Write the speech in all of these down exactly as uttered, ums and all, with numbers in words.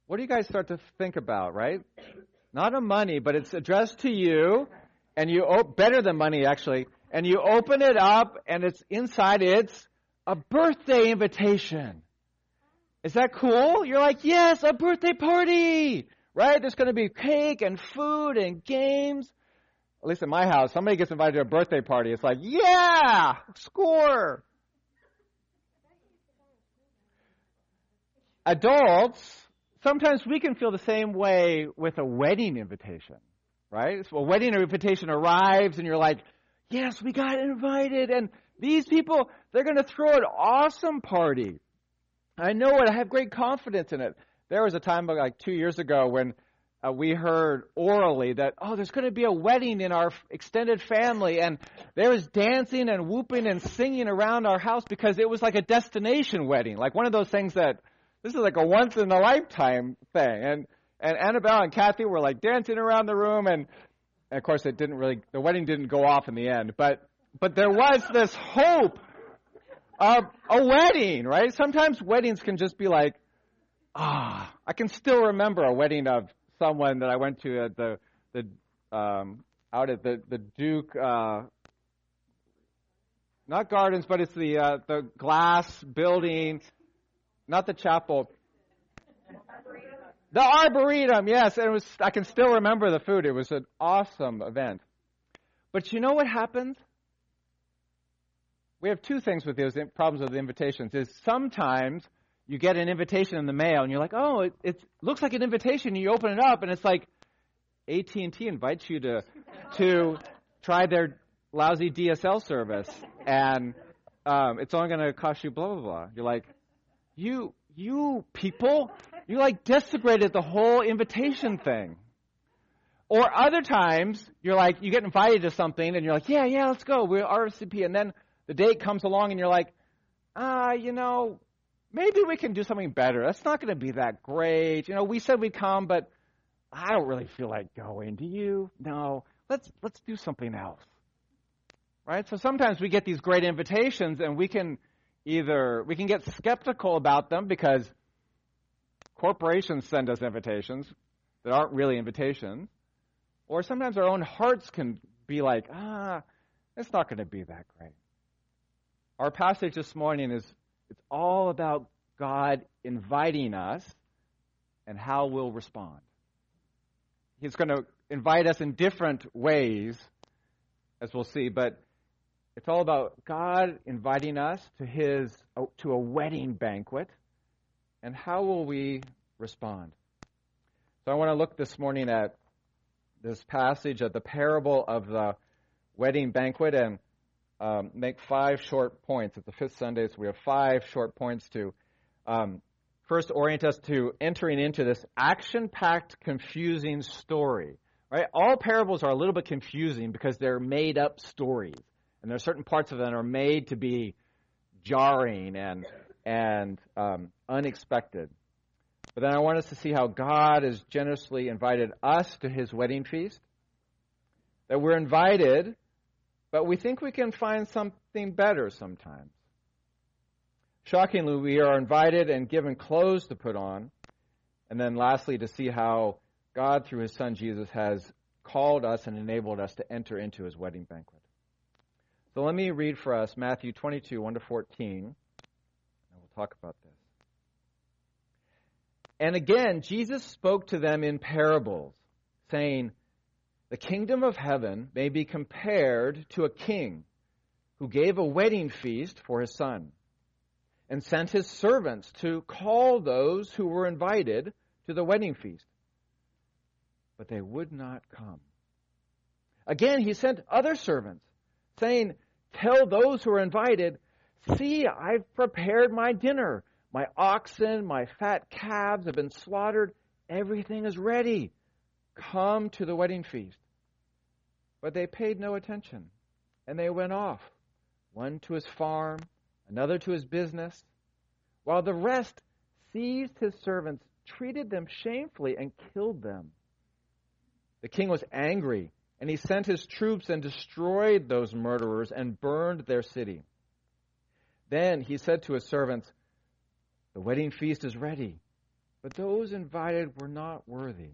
what do you guys start to think about, right? Not a money, but it's addressed to you, and you op- better than money actually, and you open it up, and it's inside. It's a birthday invitation. Is that cool? You're like, yes, a birthday party, right? There's going to be cake and food and games. At least in my house, somebody gets invited to a birthday party. It's like, yeah, score. Adults, sometimes we can feel the same way with a wedding invitation, right? So a wedding invitation arrives and you're like, yes, we got invited. And these people, they're going to throw an awesome party. I know it. I have great confidence in it. There was a time like two years ago when uh, we heard orally that, oh, there's going to be a wedding in our extended family. And there was dancing and whooping and singing around our house because it was like a destination wedding, like one of those things that this is like a once-in-a-lifetime thing. And and Annabelle and Kathy were like dancing around the room. And, and of course, it didn't really, the wedding didn't go off in the end. But but there was this hope of a wedding, right? Sometimes weddings can just be like, ah, I can still remember a wedding of someone that I went to at the the um, out at the the Duke, uh, not Gardens, but it's the uh, the glass building, not the chapel, the Arboretum. Yes, and it was. I can still remember the food. It was an awesome event. But you know what happens? We have two things with those problems with the invitations. Is sometimes you get an invitation in the mail, and you're like, oh, it, it looks like an invitation. You open it up, and it's like A T and T invites you to to try their lousy D S L service, and um, it's only going to cost you blah, blah, blah. You're like, you, you people, you like desecrated the whole invitation thing. Or other times, you're like, you get invited to something, and you're like, yeah, yeah, let's go. We're R S V P, and then the date comes along, and you're like, ah, you know, maybe we can do something better. That's not going to be that great. You know, we said we'd come, but I don't really feel like going. Do you? No. Let's let's do something else. Right? So sometimes we get these great invitations, and we can either we can get skeptical about them because corporations send us invitations that aren't really invitations, or sometimes our own hearts can be like, ah, it's not going to be that great. Our passage this morning is it's all about God inviting us and how we'll respond. He's going to invite us in different ways, as we'll see, but it's all about God inviting us to his to a wedding banquet, and how will we respond? So I want to look this morning at this passage, at the parable of the wedding banquet, and Um, make five short points. It's the fifth Sunday, so we have five short points to um, first orient us to entering into this action-packed, confusing story. Right? All parables are a little bit confusing because they're made-up stories, and there are certain parts of them that are made to be jarring and and um, unexpected. But then I want us to see how God has generously invited us to his wedding feast, that we're invited, but we think we can find something better sometimes. Shockingly, we are invited and given clothes to put on. And then lastly, to see how God, through his son Jesus, has called us and enabled us to enter into his wedding banquet. So let me read for us Matthew twenty-two, one to fourteen, and we'll talk about this. And again, Jesus spoke to them in parables, saying, the kingdom of heaven may be compared to a king who gave a wedding feast for his son and sent his servants to call those who were invited to the wedding feast. But they would not come. Again, he sent other servants, saying, tell those who are invited, see, I've prepared my dinner. My oxen, my fat calves have been slaughtered. Everything is ready. Come to the wedding feast. But they paid no attention, and they went off, one to his farm, another to his business, while the rest seized his servants, treated them shamefully, and killed them. The king was angry, and he sent his troops and destroyed those murderers and burned their city. Then he said to his servants, the wedding feast is ready, but those invited were not worthy.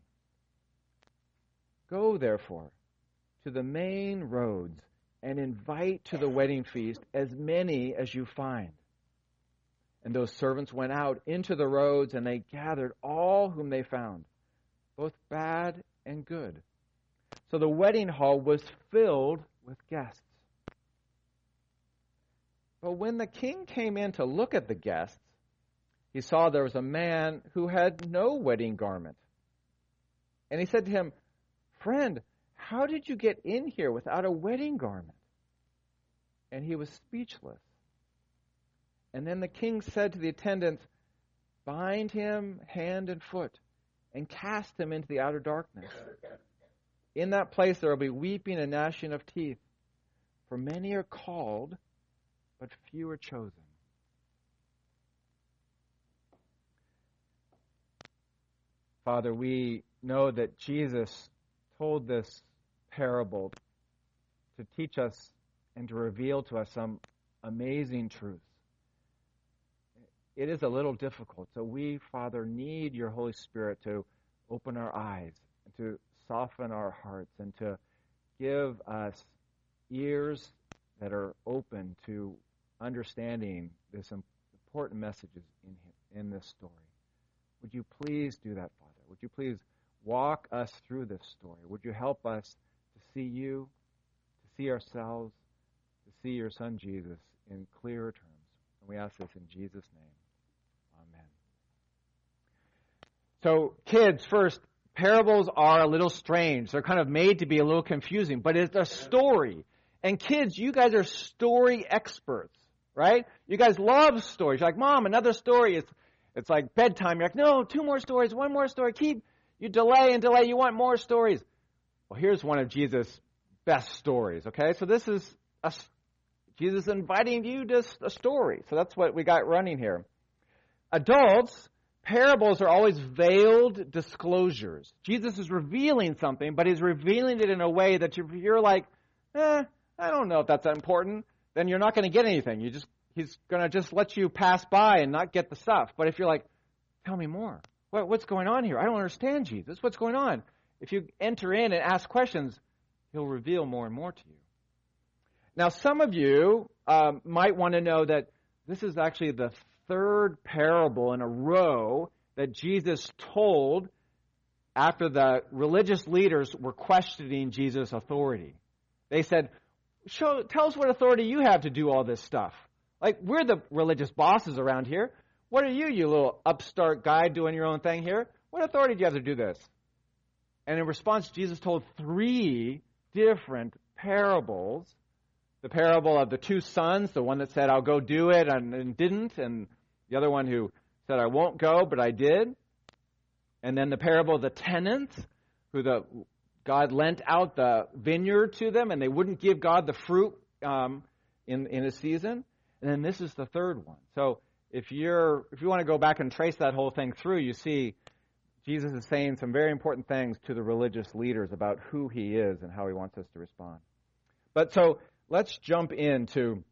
Go, therefore, to the main roads and invite to the wedding feast as many as you find." And those servants went out into the roads, and they gathered all whom they found, both bad and good. So the wedding hall was filled with guests. But when the king came in to look at the guests, he saw there was a man who had no wedding garment. And he said to him, "Friend, how did you get in here without a wedding garment?" And he was speechless. And then the king said to the attendants, "Bind him hand and foot, and cast him into the outer darkness. In that place there will be weeping and gnashing of teeth, for many are called, but few are chosen." Father, we know that Jesus told this parable to teach us and to reveal to us some amazing truths. It is a little difficult, so we, Father, need your Holy Spirit to open our eyes and to soften our hearts and to give us ears that are open to understanding this important messages in in this story. Would you please do that, Father? Would you please walk us through this story? Would you help us to see you, to see ourselves, to see your Son Jesus in clearer terms? And we ask this in Jesus' name. Amen. So, kids, first, parables are a little strange. They're kind of made to be a little confusing, but it's a story. And kids, you guys are story experts, right? You guys love stories. You're like, "Mom, another story." It's it's like bedtime. You're like, "No, two more stories, one more story." Keep you delay and delay. You want more stories. Well, here's one of Jesus' best stories. Okay, so this is a, Jesus inviting you to a story. So that's what we got running here. Adults, parables are always veiled disclosures. Jesus is revealing something, but he's revealing it in a way that you're, you're like, eh, I don't know if that's that important. Then you're not going to get anything. You just He's going to just let you pass by and not get the stuff. But if you're like, "Tell me more. What, what's going on here? I don't understand Jesus. What's going on?" If you enter in and ask questions, he'll reveal more and more to you. Now, some of you um, might want to know that this is actually the third parable in a row that Jesus told after the religious leaders were questioning Jesus' authority. They said, Show, tell us what authority you have to do all this stuff. Like, we're the religious bosses around here. What are you, you little upstart guy doing your own thing here? What authority do you have to do this? And in response, Jesus told three different parables. The parable of the two sons, the one that said, "I'll go do it," and, and didn't, and the other one who said, "I won't go, but I did." And then the parable of the tenants, who the God lent out the vineyard to them, and they wouldn't give God the fruit um, in in a season. And then this is the third one. So if you're if you want to go back and trace that whole thing through, you see Jesus is saying some very important things to the religious leaders about who he is and how he wants us to respond. But so let's jump into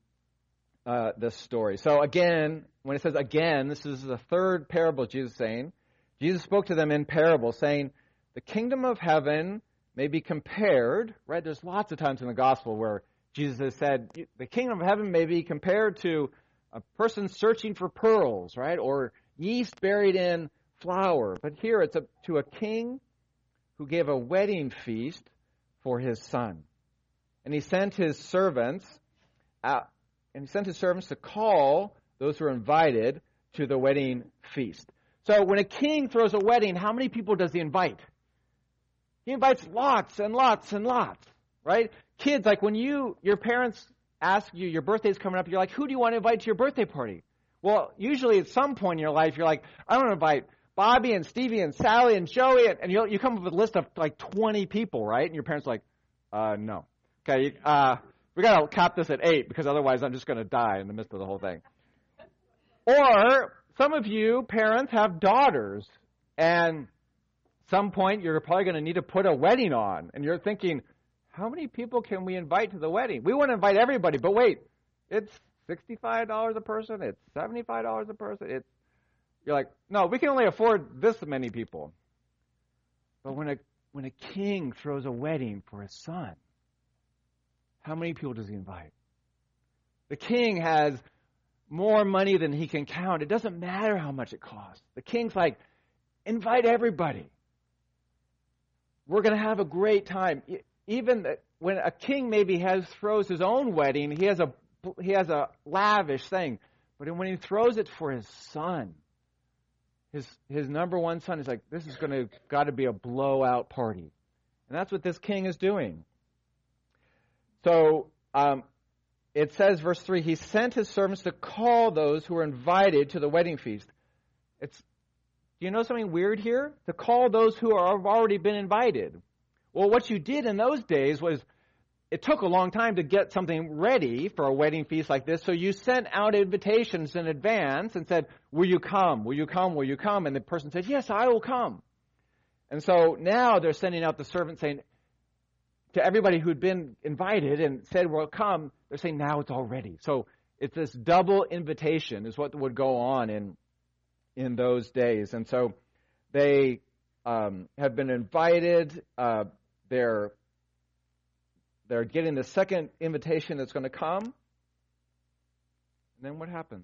uh, this story. So again, when it says again, this is the third parable Jesus is saying. Jesus spoke to them in parables, saying, "The kingdom of heaven may be compared," right? There's lots of times in the gospel where Jesus has said, the kingdom of heaven may be compared to a person searching for pearls, right? Or yeast buried in flour. But here it's a, to a king who gave a wedding feast for his son. And he sent his servants out, and he sent his servants to call those who are invited to the wedding feast. So when a king throws a wedding, how many people does he invite? He invites lots and lots and lots, right? Kids, like when you, your parents ask you, your birthday's coming up, you're like, "Who do you want to invite to your birthday party?" Well, usually at some point in your life, you're like, "I want to invite Bobby and Stevie and Sally and Joey," and you you come up with a list of like twenty people, right? And your parents are like, uh, no. Okay, uh, we got to cap this at eight because otherwise I'm just going to die in the midst of the whole thing. Or some of you parents have daughters, and at some point you're probably going to need to put a wedding on, and you're thinking, how many people can we invite to the wedding? We want to invite everybody, but wait, it's sixty-five dollars a person, it's seventy-five dollars a person, it's You're like, no, we can only afford this many people. But when a when a king throws a wedding for his son, how many people does he invite? The king has more money than he can count. It doesn't matter how much it costs. The king's like, invite everybody. We're going to have a great time. Even when a king maybe has throws his own wedding, he has a he has a lavish thing. But when he throws it for his son, his his number one son, is like, this is going to got to be a blowout party, and that's what this king is doing. So um, it says, verse three, he sent his servants to call those who were invited to the wedding feast. It's Do you know something weird here? To call those who have already been invited. Well, what you did in those days was it took a long time to get something ready for a wedding feast like this. So you sent out invitations in advance and said, will you come? Will you come? Will you come? And the person said, yes, I will come. And so now they're sending out the servant saying to everybody who'd been invited and said, well, come, they're saying now it's all ready. So it's this double invitation is what would go on in in those days. And so they um, have been invited. Uh, they're, they're getting the second invitation that's going to come. And then what happens?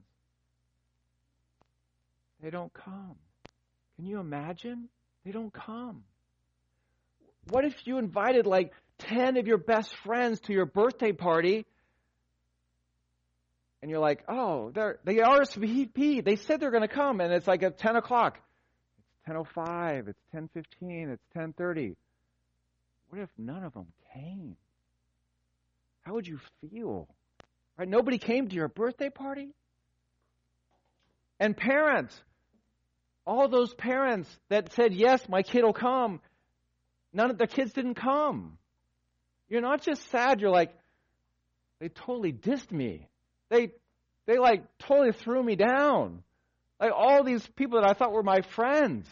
They don't come. Can you imagine? They don't come. What if you invited like ten of your best friends to your birthday party, and you're like, oh, they're, they R S V P. They said they're going to come, and it's like at ten o'clock. It's ten oh five. It's ten fifteen. It's ten thirty. What if none of them came? How would you feel? Right? Nobody came to your birthday party? And parents, all those parents that said, yes, my kid will come, none of their kids didn't come. You're not just sad, you're like, they totally dissed me. They, they like totally threw me down. Like all these people that I thought were my friends.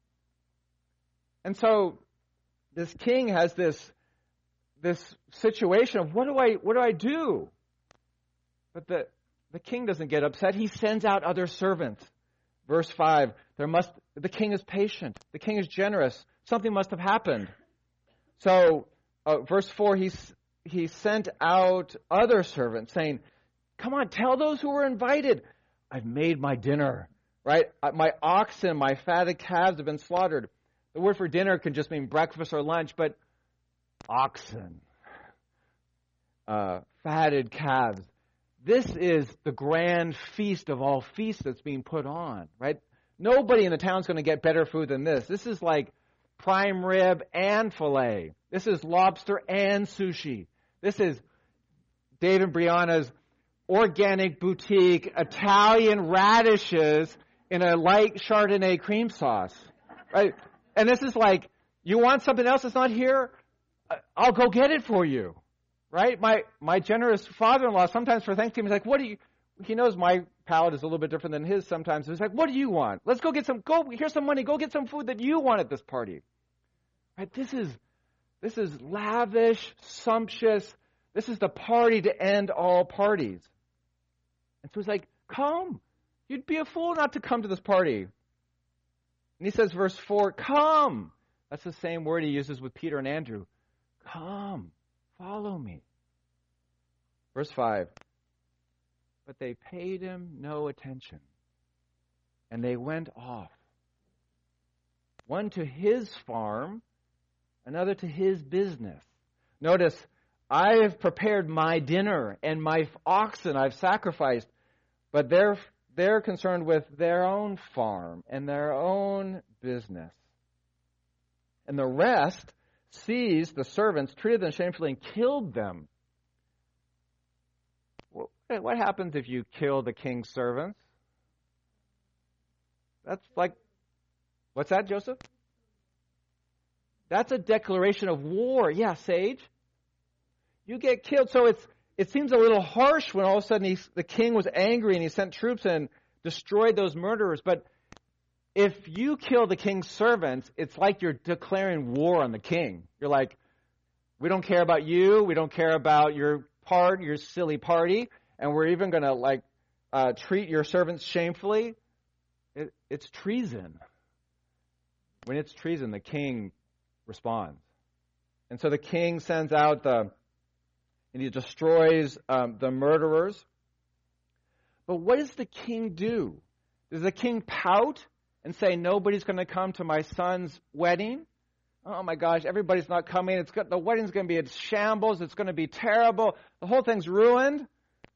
And so this king has this, this situation of what do I, what do I do? But the, the king doesn't get upset. He sends out other servants. Verse five, there must, the king is patient. The king is generous. Something must have happened. So, uh, verse four, he, he sent out other servants saying, come on, tell those who were invited, I've made my dinner, right? My oxen, my fatted calves have been slaughtered. The word for dinner can just mean breakfast or lunch, but oxen, uh, fatted calves. This is the grand feast of all feasts that's being put on, right? Nobody in the town is going to get better food than this. This is like prime rib and filet. This is lobster and sushi. This is Dave and Brianna's organic boutique Italian radishes in a light Chardonnay cream sauce, right? And this is like, you want something else that's not here? I'll go get it for you, right? My my generous father-in-law sometimes for Thanksgiving is like, what do you, he knows my palate is a little bit different than his sometimes. He's like, what do you want? Let's go get some, go, here's some money, go get some food that you want at this party. Right? This is, this is lavish, sumptuous. This is the party to end all parties. And so he's like, come. You'd be a fool not to come to this party. And he says, verse four, come. That's the same word he uses with Peter and Andrew. Come, follow me. Verse five, but they paid him no attention, and they went off. One to his farm, another to his business. Notice, I have prepared my dinner, and my oxen I've sacrificed, but they're they're concerned with their own farm and their own business. And the rest seized the servants, treated them shamefully, and killed them. What happens if you kill the king's servants? That's like, what's that, Joseph? That's a declaration of war. Yeah, Sage. You get killed. So it's it seems a little harsh when all of a sudden he's, the king was angry and he sent troops and destroyed those murderers. But if you kill the king's servants, it's like you're declaring war on the king. You're like, we don't care about you. We don't care about your part, your silly party. And we're even going to like uh, treat your servants shamefully. it, it's treason. When it's treason, the king responds. And so the king sends out the, and he destroys um, the murderers. But what does the king do? Does the king pout and say, nobody's going to come to my son's wedding? Oh my gosh, everybody's not coming. It's got, the wedding's going to be a shambles. It's going to be terrible. The whole thing's ruined.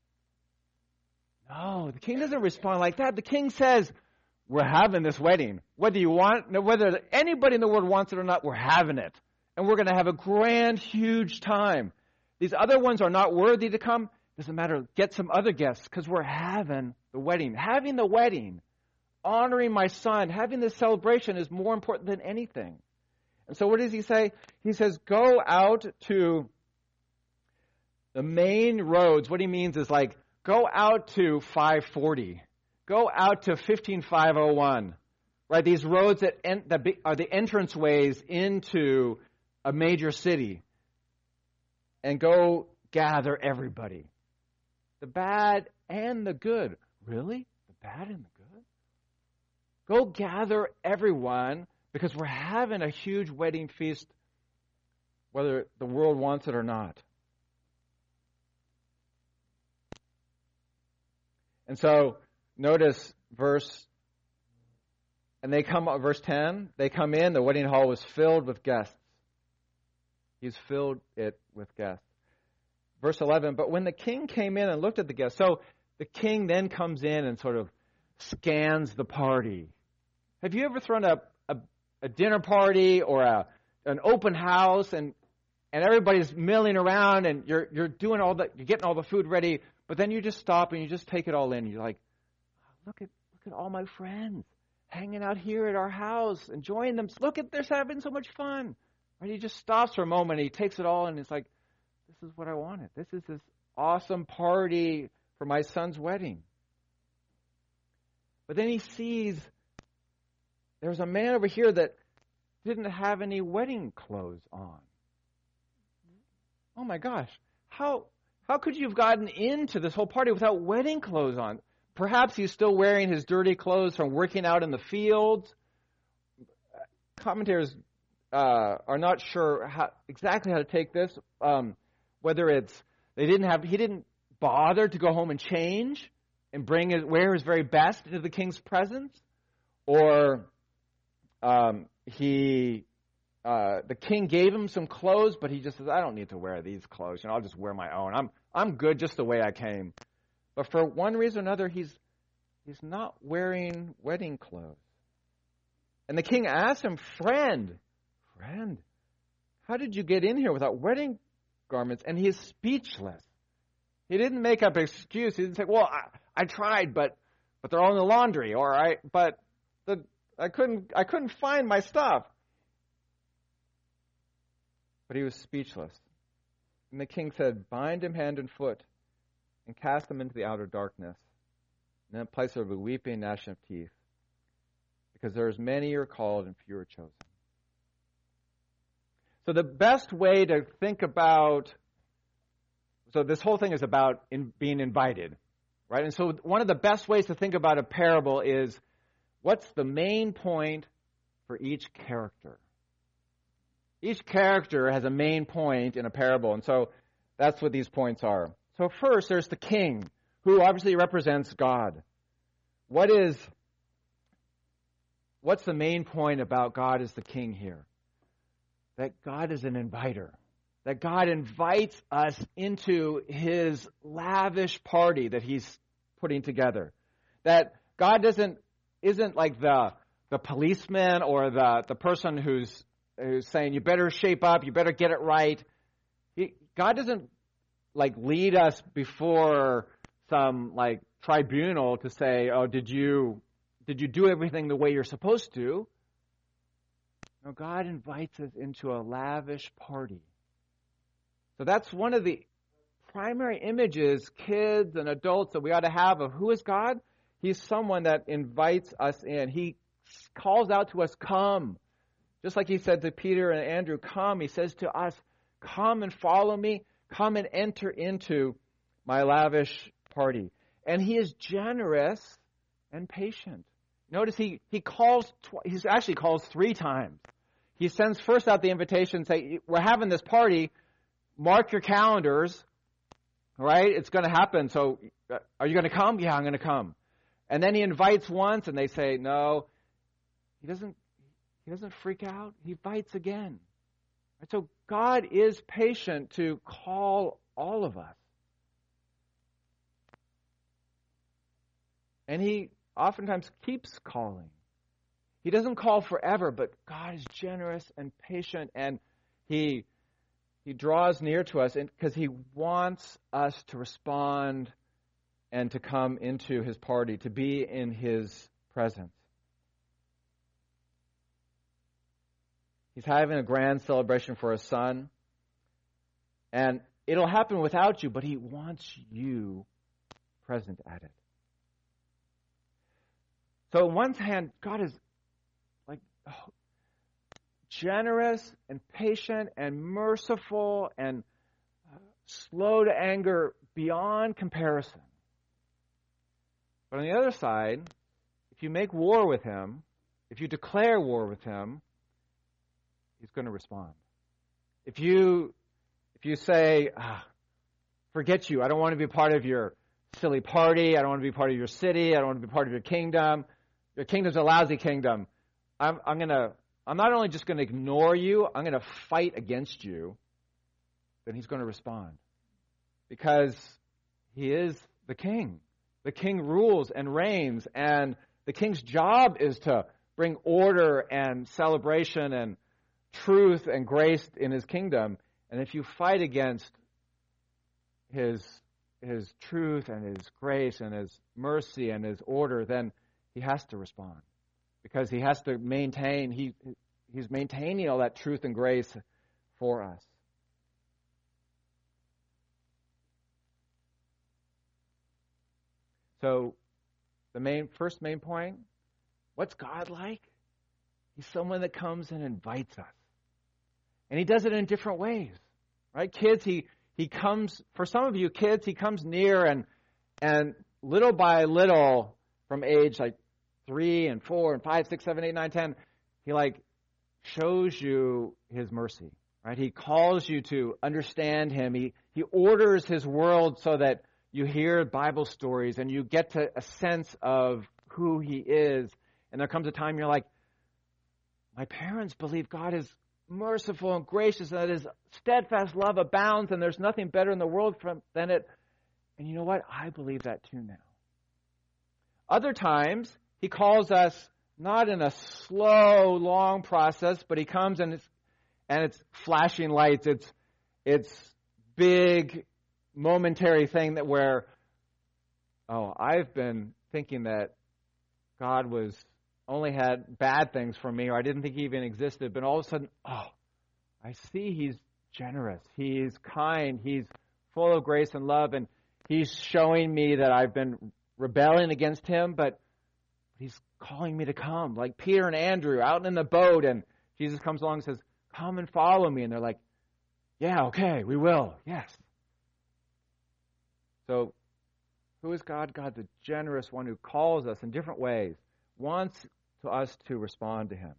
No, the king doesn't respond like that. The king says, we're having this wedding. Whether you want, whether anybody in the world wants it or not, we're having it. And we're going to have a grand, huge time. These other ones are not worthy to come. Doesn't matter. Get some other guests because we're having the wedding. Having the wedding, honoring my son, having this celebration is more important than anything. And so what does he say? He says, go out to the main roads. What he means is like, go out to five forty. Go out to fifteen five oh one. Right? These roads that, en- that be- are the entranceways into a major city. And go gather everybody. The bad and the good. Really? The bad and the good? Go gather everyone because we're having a huge wedding feast whether the world wants it or not. And so notice verse, and they come, verse ten, they come in, the wedding hall was filled with guests. He's filled it with guests. Verse eleven, but when the king came in and looked at the guests, so the king then comes in and sort of scans the party. Have you ever thrown a, a, a dinner party or a, an open house and and everybody's milling around and you're you're doing all the, you're getting all the food ready, but then you just stop and you just take it all in. You're like, look at look at all my friends hanging out here at our house, enjoying them. Look at, they're having so much fun. And he just stops for a moment and he takes it all and it's like, this is what I wanted. This is this awesome party for my son's wedding. But then he sees there's a man over here that didn't have any wedding clothes on. Oh my gosh. How how could you have gotten into this whole party without wedding clothes on? Perhaps he's still wearing his dirty clothes from working out in the fields. Commentators uh, are not sure how, exactly how to take this. Um, whether it's they didn't have he didn't bother to go home and change and bring his, wear his very best into the king's presence, or um, he uh, the king gave him some clothes, but he just says, I don't need to wear these clothes. You know, I'll just wear my own. I'm I'm good just the way I came. But for one reason or another, he's he's not wearing wedding clothes. And the king asked him, friend, friend, how did you get in here without wedding garments? And he is speechless. He didn't make up an excuse. He didn't say, well, I, I tried, but but they're all in the laundry, or I but the I couldn't I couldn't find my stuff. But he was speechless. And the king said, bind him hand and foot and cast him into the outer darkness. And in a place there will be weeping and gnashing of teeth, because there's many are called and few are chosen. So the best way to think about, so this whole thing is about in, being invited, right? And so one of the best ways to think about a parable is, what's the main point for each character? Each character has a main point in a parable, and so that's what these points are. So first, there's the king, who obviously represents God. What is, what's the main point about God as the king here? That God is an inviter. That God invites us into his lavish party that he's putting together. That God doesn't isn't like the the policeman or the, the person who's who's saying, you better shape up, you better get it right. He, God doesn't like lead us before some like tribunal to say, oh, did you did you do everything the way you're supposed to? No, God invites us into a lavish party. So that's one of the primary images, kids and adults, that we ought to have of who is God. He's someone that invites us in. He calls out to us, come. Just like he said to Peter and Andrew, come. He says to us, come and follow me. Come and enter into my lavish party. And he is generous and patient. Notice he, he calls, tw- he actually calls three times. He sends first out the invitation, say, we're having this party, mark your calendars, right? It's going to happen, so uh, are you going to come? Yeah, I'm going to come. And then he invites once, and they say, no. He doesn't, he doesn't freak out. He invites again. And so God is patient to call all of us. And he oftentimes keeps calling. He doesn't call forever, but God is generous and patient, and he he draws near to us because he wants us to respond and to come into his party, to be in his presence. He's having a grand celebration for his son, and it'll happen without you, but he wants you present at it. So on one hand, God is like oh, generous and patient and merciful and uh, slow to anger beyond comparison. But on the other side, if you make war with him, if you declare war with him, he's going to respond. If you if you say, ah, forget you, I don't want to be part of your silly party, I don't want to be part of your city, I don't want to be part of your kingdom, your kingdom's a lousy kingdom, I'm, I'm going to, I'm not only just going to ignore you, I'm going to fight against you, then he's going to respond. Because he is the king. The king rules and reigns, and the king's job is to bring order and celebration and truth and grace in his kingdom. And if you fight against his his truth and his grace and his mercy and his order, then he has to respond. Because he has to maintain, he he's maintaining all that truth and grace for us. So, the main first main point, what's God like? He's someone that comes and invites us. And he does it in different ways. Right? Kids, he he comes, for some of you kids, he comes near and and little by little, from age like three and four and five, six, seven, eight, nine, ten, he like shows you his mercy. Right? He calls you to understand him. He he orders his world so that you hear Bible stories and you get to a sense of who he is. And there comes a time you're like, my parents believe God is merciful and gracious and that his steadfast love abounds and there's nothing better in the world from, than it. And you know what? I believe that too now. Other times, he calls us not in a slow, long process, but he comes and it's, and it's flashing lights. It's, it's big, momentary thing that where, oh, I've been thinking that God was only had bad things for me, or I didn't think he even existed, but all of a sudden, oh, I see he's generous, he's kind, he's full of grace and love, and he's showing me that I've been rebelling against him, but he's calling me to come, like Peter and Andrew out in the boat, and Jesus comes along and says, come and follow me, and they're like, yeah, okay, we will, yes. So, who is God? God, the generous one who calls us in different ways, wants to us to respond to him.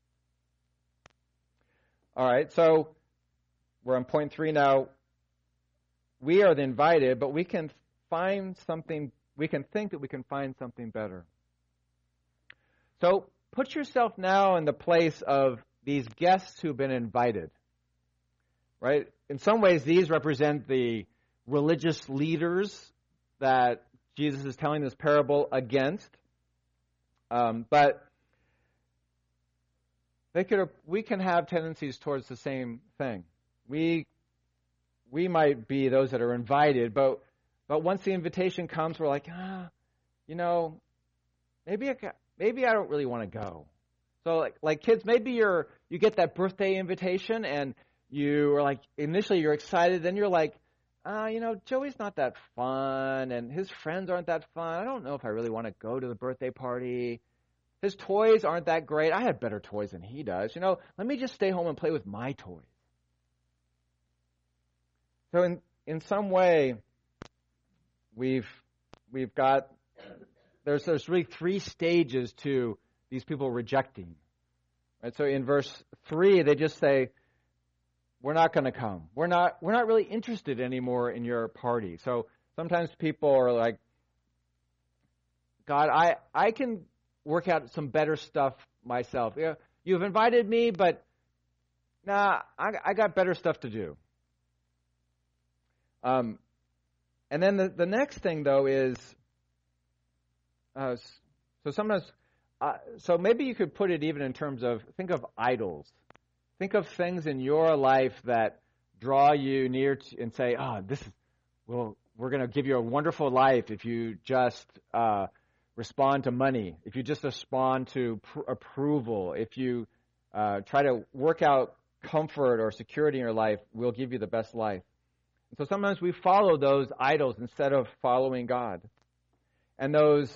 All right, so we're on point three now. We are the invited, but we can find something, we can think that we can find something better. So, put yourself now in the place of these guests who've been invited. Right? In some ways, these represent the religious leaders that Jesus is telling this parable against. Um, but they could, we can have tendencies towards the same thing. We we might be those that are invited, but but once the invitation comes, we're like, ah, you know, maybe I, maybe I don't really want to go. So like like kids, maybe you're you get that birthday invitation and you are like initially you're excited, then you're like, Uh, you know, Joey's not that fun, and his friends aren't that fun. I don't know if I really want to go to the birthday party. His toys aren't that great. I have better toys than he does. You know, let me just stay home and play with my toys. So in in some way, we've we've got there's there's really three stages to these people rejecting. Right? So in verse three, they just say, "We're not going to come. We're not we're not really interested anymore in your party." So sometimes people are like, "God, I I can work out some better stuff myself. Yeah, you've invited me, but nah, I I got better stuff to do." Um, and then the the next thing though is, uh, so sometimes, uh, so maybe you could put it even in terms of, think of idols. Think of things in your life that draw you near to, and say, "Oh, this is, well, we're going to give you a wonderful life if you just uh, respond to money, if you just respond to pr- approval, if you uh, try to work out comfort or security in your life, we'll give you the best life." And so sometimes we follow those idols instead of following God. And those,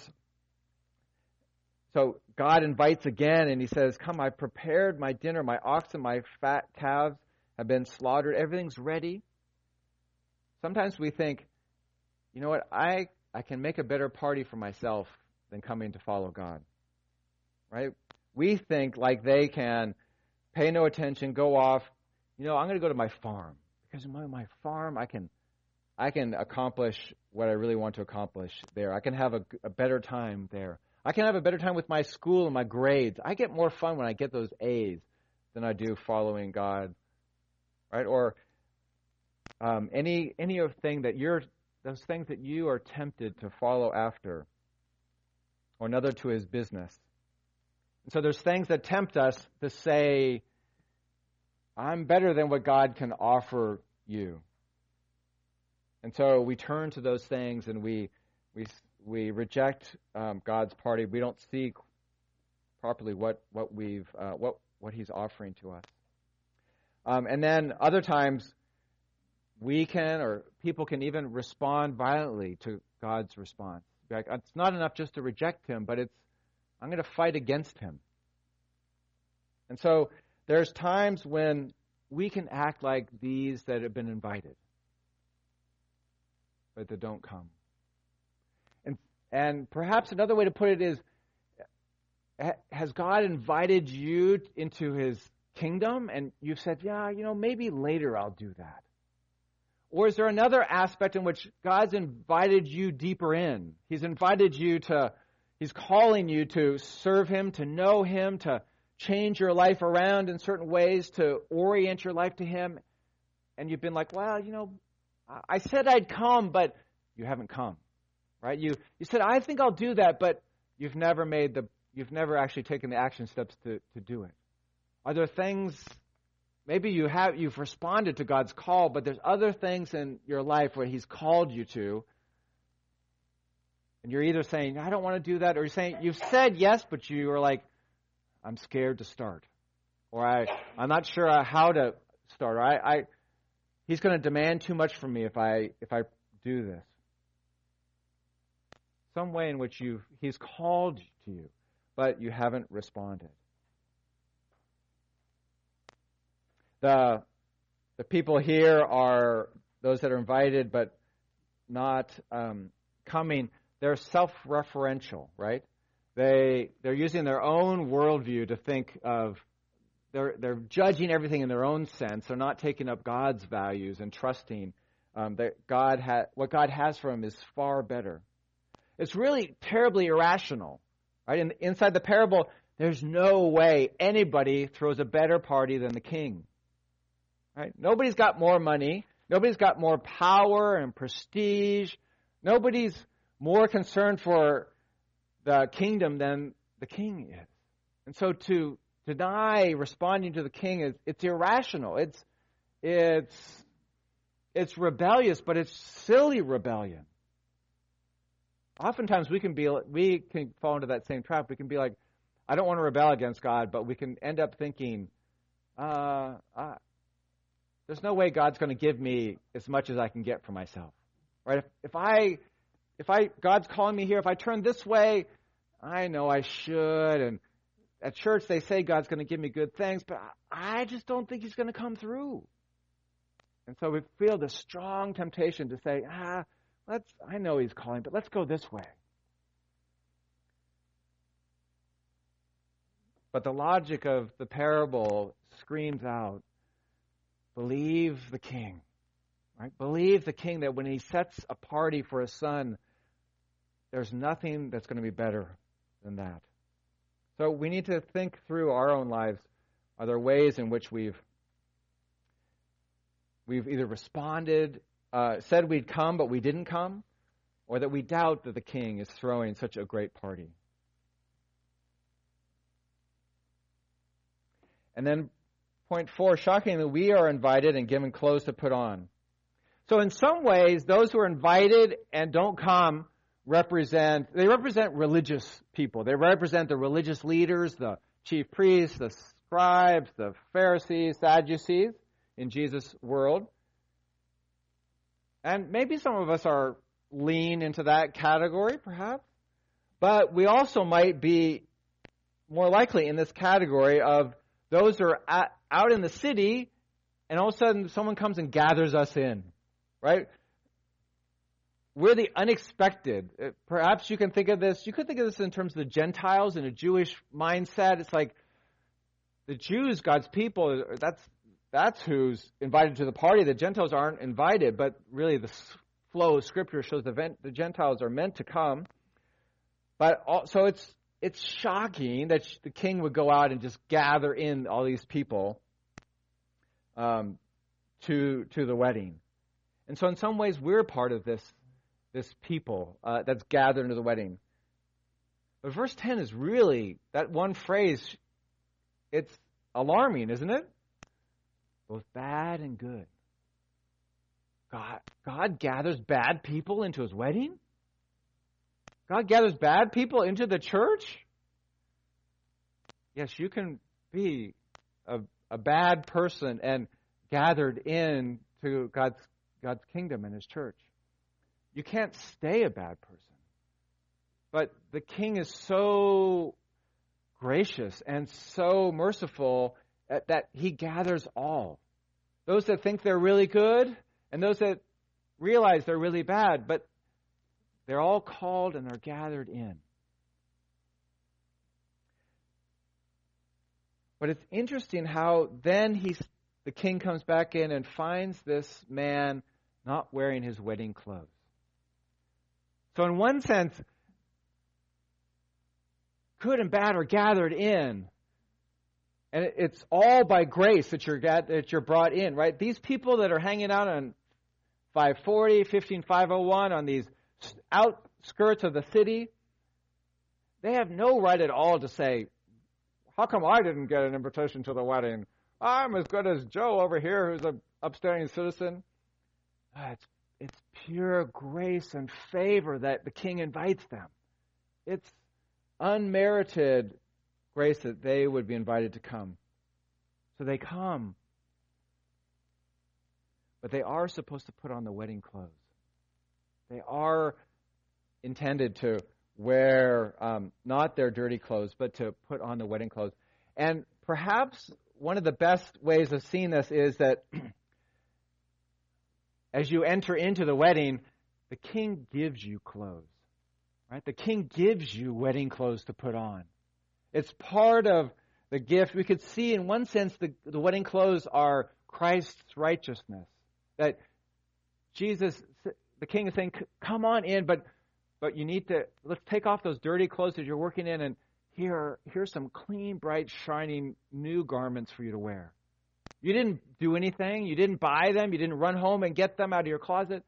so God invites again, and he says, "Come, I prepared my dinner, my oxen, my fat calves have been slaughtered, everything's ready." Sometimes we think, you know what, I, I can make a better party for myself than coming to follow God. Right? We think like they can pay no attention, go off, you know, I'm going to go to my farm. Because in my, my farm, I can I can accomplish what I really want to accomplish there. I can have a, a better time there. I can have a better time with my school and my grades. I get more fun when I get those A's than I do following God. Right? Or um, any any of thing that you're those things that you are tempted to follow after, or another to his business. And so there's things that tempt us to say, "I'm better than what God can offer you." And so we turn to those things, and we we we reject um, God's party. We don't see properly what what we've uh, what what He's offering to us. Um, and then other times, we can, or people can even respond violently to God's response. Like, it's not enough just to reject Him, but it's, I'm going to fight against Him. And so there's times when we can act like these that have been invited, but that don't come. And and perhaps another way to put it is, has God invited you into His kingdom, and you've said, yeah, you know, maybe later I'll do that? Or is there another aspect in which God's invited you deeper in? He's invited you to, He's calling you to serve Him, to know Him, to change your life around in certain ways, to orient your life to Him. And you've been like, well, you know, I said I'd come, but you haven't come, right? You you said, I think I'll do that, but you've never made the, you've never actually taken the action steps to, to do it. Are there things, maybe you have, you've responded to God's call, but there's other things in your life where He's called you to, and you're either saying, I don't want to do that, or you're saying, you've said yes, but you are like, I'm scared to start, or I, I'm not sure how to start, or I, I He's going to demand too much from me if I if I do this. Some way in which you He's called to you, but you haven't responded. The the people here are those that are invited but not um, coming. They're self-referential, right? They they're using their own worldview to think of. They're they're judging everything in their own sense. They're not taking up God's values and trusting um, that God ha- what God has for them is far better. It's really terribly irrational, right? And inside the parable, there's no way anybody throws a better party than the king, right? Nobody's got more money. Nobody's got more power and prestige. Nobody's more concerned for the kingdom than the king is. And so to deny responding to the king is it's irrational. It's it's it's rebellious, but it's silly rebellion. Oftentimes we can be we can fall into that same trap. We can be like, I don't want to rebel against God, but we can end up thinking, uh, uh, there's no way God's going to give me as much as I can get for myself, right? If, if I if I God's calling me here, if I turn this way, I know I should, and at church, they say God's going to give me good things, but I just don't think He's going to come through. And so we feel the strong temptation to say, ah, let's, I know He's calling, but let's go this way. But the logic of the parable screams out, believe the king. Right? Believe the king that when he sets a party for his son, there's nothing that's going to be better than that. So we need to think through our own lives. Are there ways in which we've we've either responded, uh, said we'd come, but we didn't come, or that we doubt that the king is throwing such a great party? And then point four, shockingly, we are invited and given clothes to put on. So in some ways, those who are invited and don't come represent, they represent religious people. They represent the religious leaders, the chief priests, the scribes, the Pharisees, Sadducees in Jesus' world. And maybe some of us are lean into that category, perhaps. But we also might be more likely in this category of those who are at, out in the city, and all of a sudden someone comes and gathers us in. Right? We're the unexpected. Perhaps you can think of this, you could think of this in terms of the Gentiles in a Jewish mindset. It's like the Jews, God's people, that's that's who's invited to the party. The Gentiles aren't invited, but really the flow of Scripture shows the, event, the Gentiles are meant to come. But all, so it's it's shocking that the king would go out and just gather in all these people um, to to the wedding. And so in some ways, we're part of this, this people uh, that's gathered into the wedding. But verse ten is really, that one phrase, it's alarming, isn't it? Both bad and good. God, God gathers bad people into his wedding? God gathers bad people into the church? Yes, you can be a, a bad person and gathered in to God's God's kingdom and his church. You can't stay a bad person. But the king is so gracious and so merciful that, that he gathers all. Those that think they're really good and those that realize they're really bad, but they're all called and they're gathered in. But it's interesting how then he's, the king comes back in and finds this man not wearing his wedding clothes. So in one sense, good and bad are gathered in. And it's all by grace that you're that you're brought in, right? These people that are hanging out on five forty, fifteen five oh one, on these outskirts of the city, they have no right at all to say, how come I didn't get an invitation to the wedding? I'm as good as Joe over here who's an upstanding citizen. Uh, it's, it's pure grace and favor that the king invites them. It's unmerited grace that they would be invited to come. So they come. But they are supposed to put on the wedding clothes. They are intended to wear um, not their dirty clothes, but to put on the wedding clothes. And perhaps one of the best ways of seeing this is that as you enter into the wedding, the king gives you clothes. Right? The king gives you wedding clothes to put on. It's part of the gift. We could see in one sense the, the wedding clothes are Christ's righteousness. That Jesus, the king is saying, come on in, but but you need to, let's take off those dirty clothes that you're working in, and here, here's some clean, bright, shining new garments for you to wear. You didn't do anything. You didn't buy them. You didn't run home and get them out of your closet.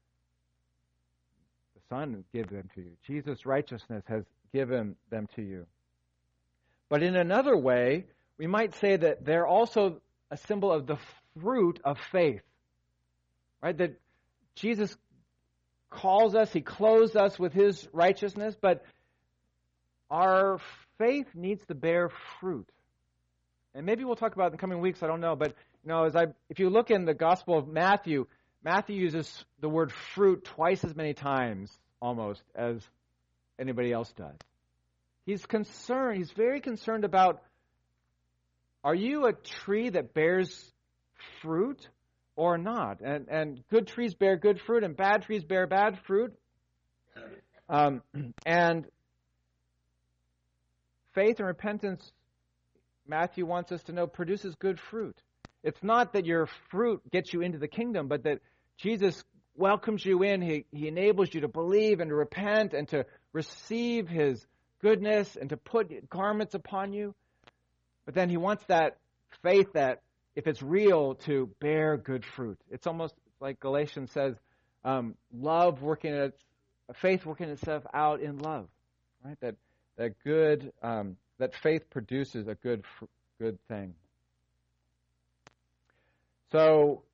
The Son gave them to you. Jesus' righteousness has given them to you. But in another way, we might say that they're also a symbol of the fruit of faith. Right? That Jesus calls us, he clothes us with his righteousness, but our faith needs to bear fruit. And maybe we'll talk about it in the coming weeks, I don't know. But you know, as I if you look in the Gospel of Matthew, Matthew uses the word fruit twice as many times almost as anybody else does. He's concerned, he's very concerned about, are you a tree that bears fruit or not? And and good trees bear good fruit and bad trees bear bad fruit. Um, and faith and repentance Matthew wants us to know, produces good fruit. It's not that your fruit gets you into the kingdom, but that Jesus welcomes you in. He, he enables you to believe and to repent and to receive his goodness and to put garments upon you. But then he wants that faith that, if it's real, to bear good fruit. It's almost like Galatians says, um, love working its, faith working itself out in love, right? That that good, um, that faith produces a good, good thing. So,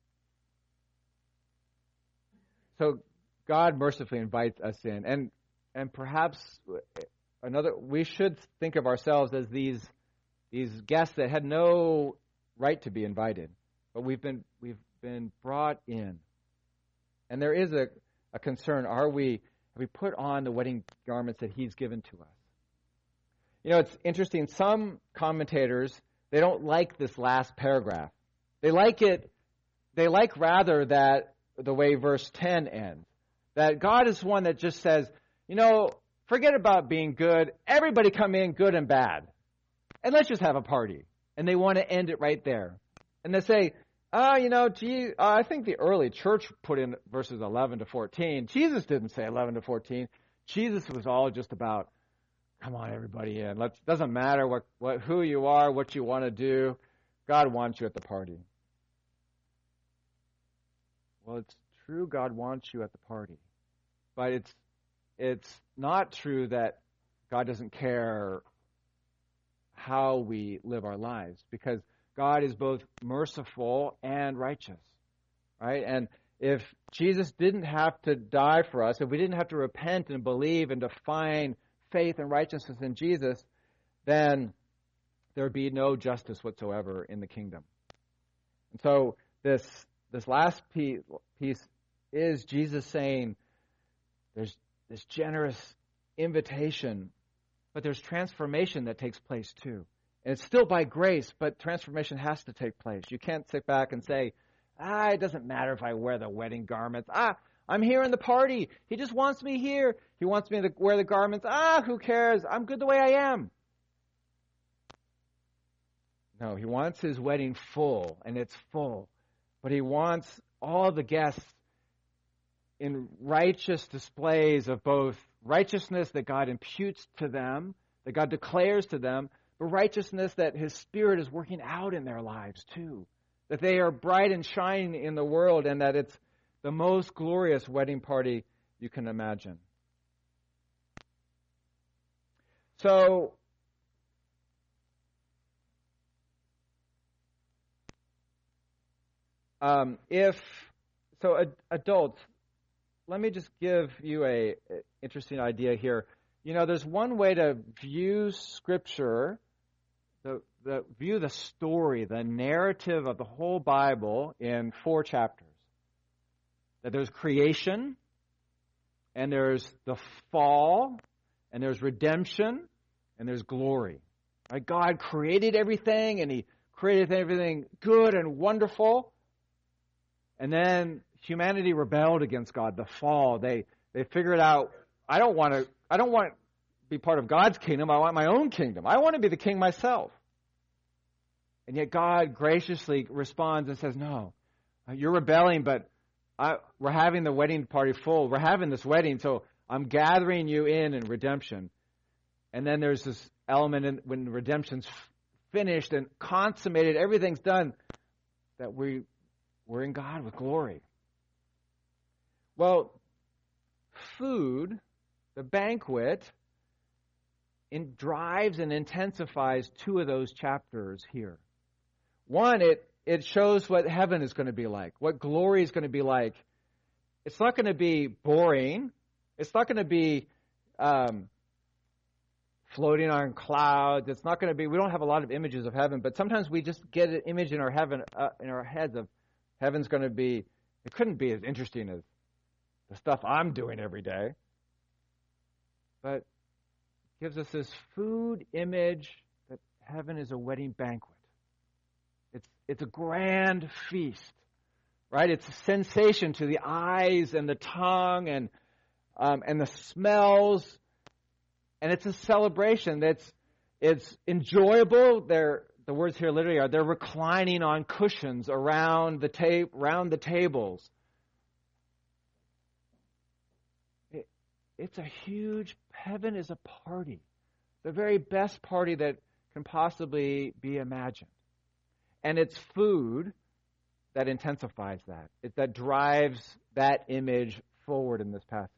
so God mercifully invites us in, and and perhaps another, we should think of ourselves as these these guests that had no right to be invited, but we've been we've been brought in, and there is a, a concern: are we have we put on the wedding garments that He's given to us? You know, it's interesting. Some commentators, they don't like this last paragraph. They like it. They like rather that the way verse ten ends, that God is one that just says, you know, forget about being good. Everybody come in, good and bad, and let's just have a party. And they want to end it right there. And they say, oh, you know, gee, uh, I think the early church put in verses eleven to fourteen. Jesus didn't say eleven to fourteen. Jesus was all just about, come on, everybody in. Let's, doesn't matter what, what who you are, what you want to do. God wants you at the party. Well, it's true God wants you at the party. But it's it's not true that God doesn't care how we live our lives, because God is both merciful and righteous, right? And if Jesus didn't have to die for us, if we didn't have to repent and believe and to find faith and righteousness in Jesus, then there would be no justice whatsoever in the kingdom. And so this this last piece, piece is Jesus saying there's this generous invitation, but there's transformation that takes place too. And it's still by grace, but transformation has to take place. You can't sit back and say, ah, it doesn't matter if I wear the wedding garments. Ah, I'm here in the party. He just wants me here. He wants me to wear the garments. Ah, who cares? I'm good the way I am. No, he wants his wedding full, and it's full. But he wants all the guests in righteous displays of both righteousness that God imputes to them, that God declares to them, but righteousness that his Spirit is working out in their lives too. That they are bright and shining in the world, and that it's the most glorious wedding party you can imagine. So, um, if, so ad- adults, let me just give you a, a interesting idea here. You know, there's one way to view Scripture, the, the view the story, the narrative of the whole Bible in four chapters. That there's creation, and there's the fall, and there's redemption, and there's glory. Right? God created everything, and He created everything good and wonderful. And then humanity rebelled against God, the fall. They they figured out, I don't want to I don't want to be part of God's kingdom. I want my own kingdom. I want to be the king myself. And yet God graciously responds and says, no, you're rebelling, but I, we're having the wedding party full. We're having this wedding, so I'm gathering you in in redemption. And then there's this element in, when redemption's finished and consummated, everything's done, that we, we're in God with glory. Well, food, the banquet, in, drives and intensifies two of those chapters here. One, it It shows what heaven is going to be like, what glory is going to be like. It's not going to be boring. It's not going to be um, floating on clouds. It's not going to be, we don't have a lot of images of heaven, but sometimes we just get an image in our heaven, uh, in our heads of heaven's going to be, it couldn't be as interesting as the stuff I'm doing every day. But it gives us this food image that heaven is a wedding banquet. It's it's a grand feast, right? It's a sensation to the eyes and the tongue and um, and the smells, and it's a celebration. That's it's enjoyable. They're, the words here literally are, they're reclining on cushions around the, ta- around the tables. It, it's a huge, heaven is a party. The very best party that can possibly be imagined. And it's food that intensifies that. It, that drives that image forward in this passage.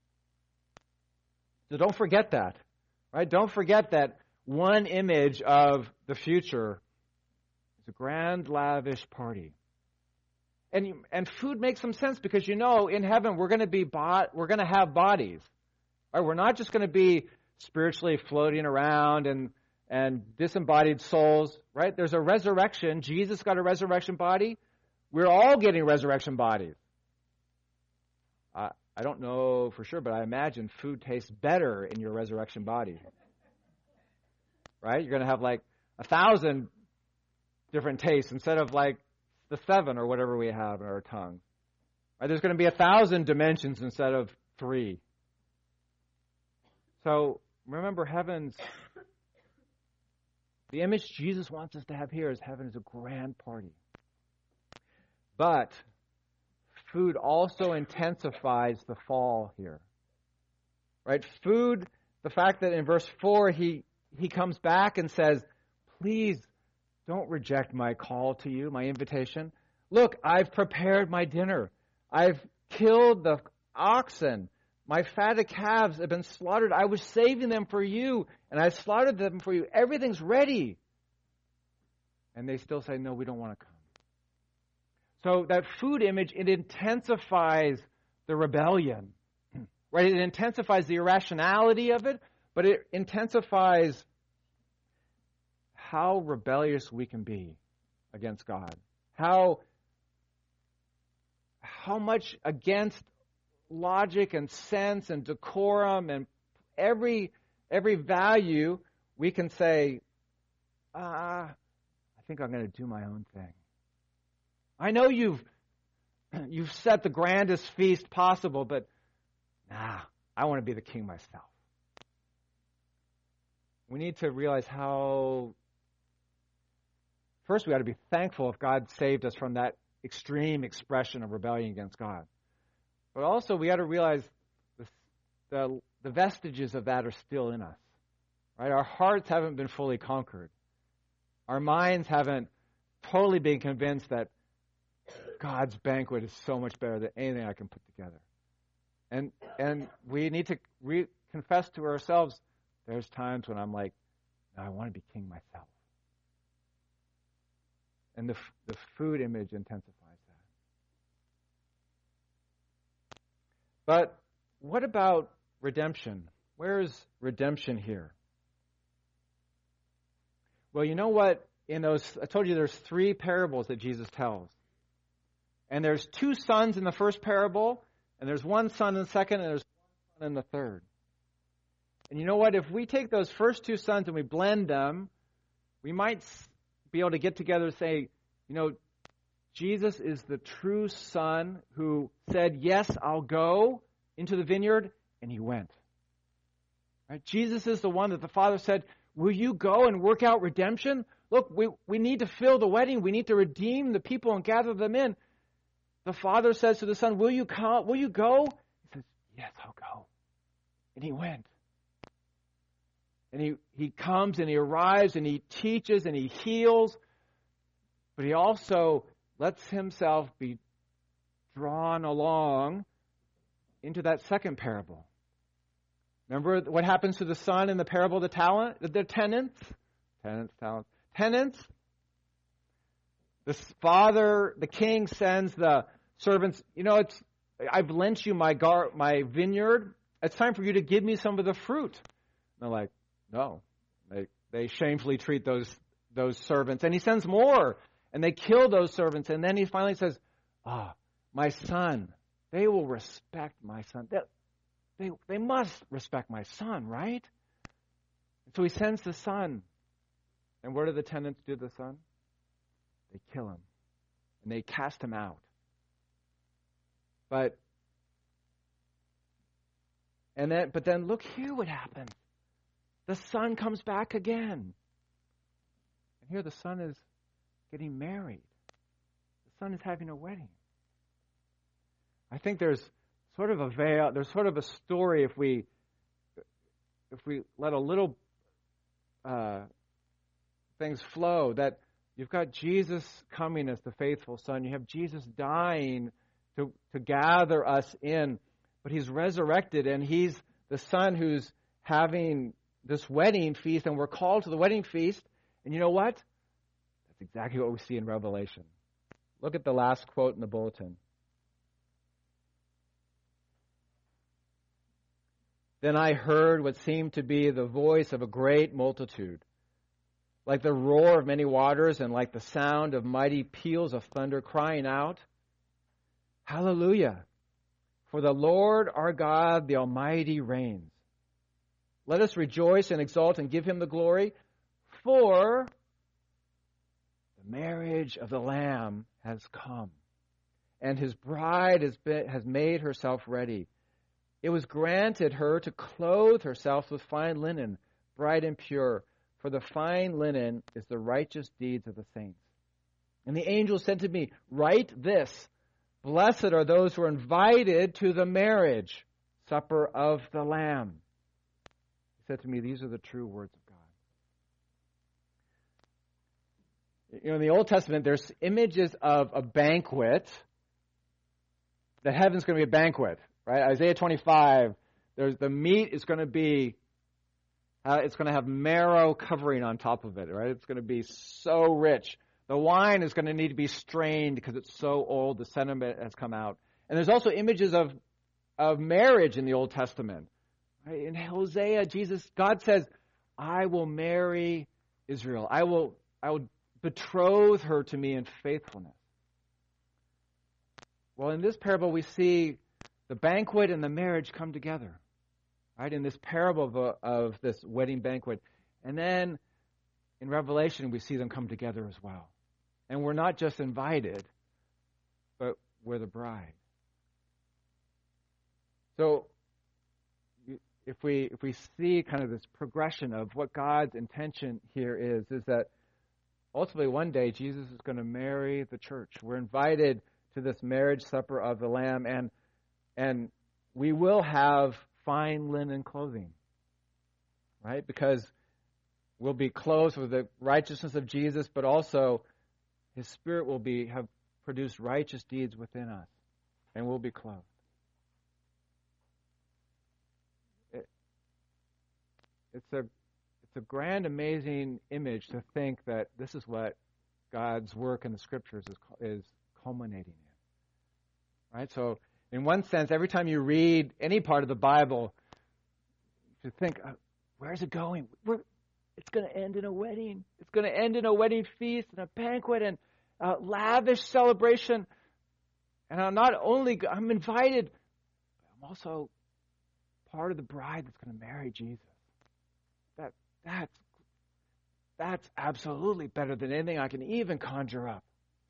So don't forget that, right? Don't forget that one image of the future is a grand, lavish party. And and food makes some sense because you know in heaven we're going to be bought, we're going to have bodies. Right? We're not just going to be spiritually floating around and and disembodied souls, right? There's a resurrection. Jesus got a resurrection body. We're all getting resurrection bodies. I, I don't know for sure, but I imagine food tastes better in your resurrection body. Right? You're going to have like a thousand different tastes instead of like the seven or whatever we have in our tongue. Right? There's going to be a thousand dimensions instead of three. So remember, heaven's the image Jesus wants us to have here is heaven is a grand party. But food also intensifies the fall here. Right? Food, the fact that in verse four he, he comes back and says, please don't reject my call to you, my invitation. Look, I've prepared my dinner. I've killed the oxen. My fatted calves have been slaughtered. I was saving them for you, and I slaughtered them for you. Everything's ready. And they still say, no, we don't want to come. So that food image, it intensifies the rebellion. Right? It intensifies the irrationality of it, but it intensifies how rebellious we can be against God. How, how much against logic and sense and decorum and every every value we can say, ah, I think I'm going to do my own thing. I know you've you've set the grandest feast possible, but nah, I want to be the king myself. We need to realize how, first we ought to be thankful if God saved us from that extreme expression of rebellion against God. But also we got to realize the, the, the vestiges of that are still in us. Right? Our hearts haven't been fully conquered. Our minds haven't totally been convinced that God's banquet is so much better than anything I can put together. And and we need to re- confess to ourselves, there's times when I'm like, no, I want to be king myself. And the the food image intensifies that. But what about redemption? Where is redemption here? Well, you know what? In those, I told you there's three parables that Jesus tells. And there's two sons in the first parable, and there's one son in the second, and there's one son in the third. And you know what? If we take those first two sons and we blend them, we might be able to get together and say, you know, Jesus is the true son who said, yes, I'll go into the vineyard, and he went. Right? Jesus is the one that the Father said, will you go and work out redemption? Look, we, we need to fill the wedding. We need to redeem the people and gather them in. The Father says to the Son, will you come? Will you go? He says, yes, I'll go. And he went. And he, he comes and he arrives and he teaches and he heals. But he also lets himself be drawn along into that second parable. Remember what happens to the son in the parable of the talent, the tenants? Tenants, talents. Tenants. The father, the king sends the servants, you know, it's I've lent you my gar, my vineyard. It's time for you to give me some of the fruit. And they're like, no. They they shamefully treat those those servants. And he sends more. And they kill those servants. And then he finally says, ah, my son, they will respect my son. They, they, they must respect my son, right? And so he sends the son. And what do the tenants do to the son? They kill him. And they cast him out. But and then but then look here what happens. the son comes back again. And here the son is getting married. The son is having a wedding. I think there's sort of a veil, there's sort of a story if we if we let a little uh, things flow, that you've got Jesus coming as the faithful son. You have Jesus dying to, to gather us in. But he's resurrected, and he's the son who's having this wedding feast, and we're called to the wedding feast. And you know what? That's exactly what we see in Revelation. Look at the last quote in the bulletin. Then I heard what seemed to be the voice of a great multitude, like the roar of many waters and like the sound of mighty peals of thunder, crying out, Hallelujah! For the Lord our God, the Almighty, reigns. Let us rejoice and exult and give him the glory, for the marriage of the Lamb has come, and his bride has, been, has made herself ready. It was granted her to clothe herself with fine linen, bright and pure, for the fine linen is the righteous deeds of the saints. And the angel said to me, Write this, Blessed are those who are invited to the marriage supper of the Lamb. He said to me, These are the true words of God. You know, in the Old Testament, there's images of a banquet, that heaven's going to be a banquet. Right? Isaiah twenty-five, there's the meat is going to be, uh, it's going to have marrow covering on top of it, right? It's going to be so rich. The wine is going to need to be strained because it's so old, the sediment has come out. And there's also images of, of marriage in the Old Testament. Right? In Hosea, Jesus, God says, I will marry Israel. I will, I will betroth her to me in faithfulness. Well, in this parable, we see the banquet and the marriage come together, right? In this parable of, a, of this wedding banquet. And then in Revelation, we see them come together as well. And we're not just invited, but we're the bride. So if we if we see kind of this progression of what God's intention here is, is that ultimately one day Jesus is going to marry the church. We're invited to this marriage supper of the Lamb, and And we will have fine linen clothing, right? Because we'll be clothed with the righteousness of Jesus, but also his Spirit will be have produced righteous deeds within us, and we'll be clothed. It, it's a it's a grand, amazing image to think that this is what God's work in the Scriptures is is culminating in, right? So, in one sense, every time you read any part of the Bible, you think, uh, where's it going? We're, it's going to end in a wedding. It's going to end in a wedding feast and a banquet and a lavish celebration. And I'm not only, I'm invited, but I'm also part of the bride that's going to marry Jesus. That That's, that's absolutely better than anything I can even conjure up.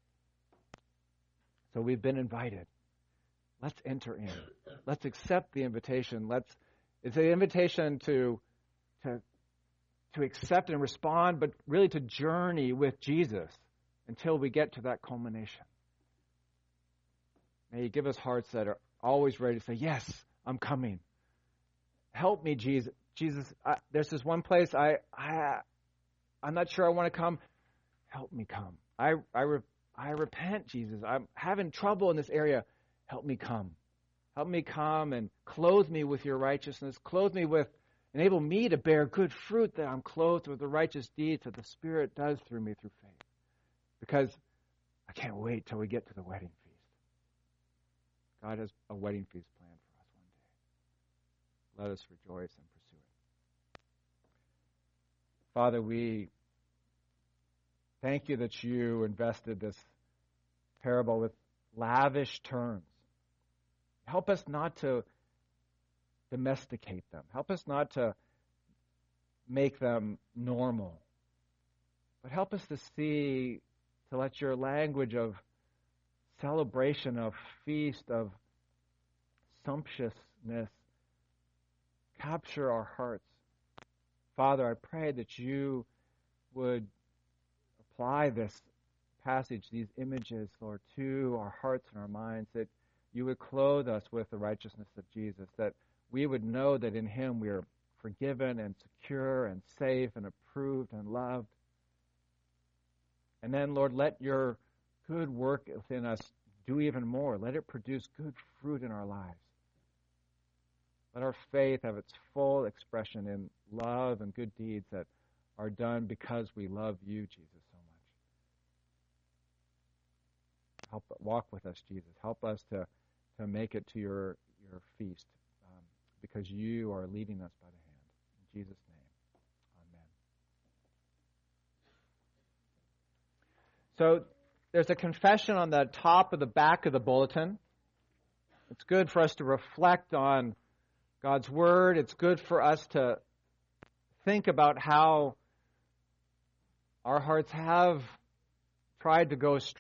So we've been invited. Let's enter in. Let's accept the invitation. Let's. It's an invitation to, to, to accept and respond, but really to journey with Jesus until we get to that culmination. May He give us hearts that are always ready to say, "Yes, I'm coming. Help me, Jesus. Jesus, I, there's this one place I, I, I'm not sure I want to come. Help me come. I, I, re, I repent, Jesus. I'm having trouble in this area. Help me come. Help me come and clothe me with your righteousness. Clothe me with, enable me to bear good fruit that I'm clothed with the righteous deeds that the Spirit does through me through faith. Because I can't wait till we get to the wedding feast. God has a wedding feast planned for us one day. Let us rejoice and pursue it. Father, we thank you that you invested this parable with lavish terms. Help us not to domesticate them. Help us not to make them normal. But help us to see, to let your language of celebration, of feast, of sumptuousness capture our hearts. Father, I pray that you would apply this passage, these images, Lord, to our hearts and our minds, that you would clothe us with the righteousness of Jesus, that we would know that in him we are forgiven and secure and safe and approved and loved. And then, Lord, let your good work within us do even more. Let it produce good fruit in our lives. Let our faith have its full expression in love and good deeds that are done because we love you, Jesus, so much. Help walk with us, Jesus. Help us to, to make it to your, your feast um, because you are leading us by the hand. In Jesus' name, amen. So there's a confession on the top of the back of the bulletin. It's good for us to reflect on God's Word. It's good for us to think about how our hearts have tried to go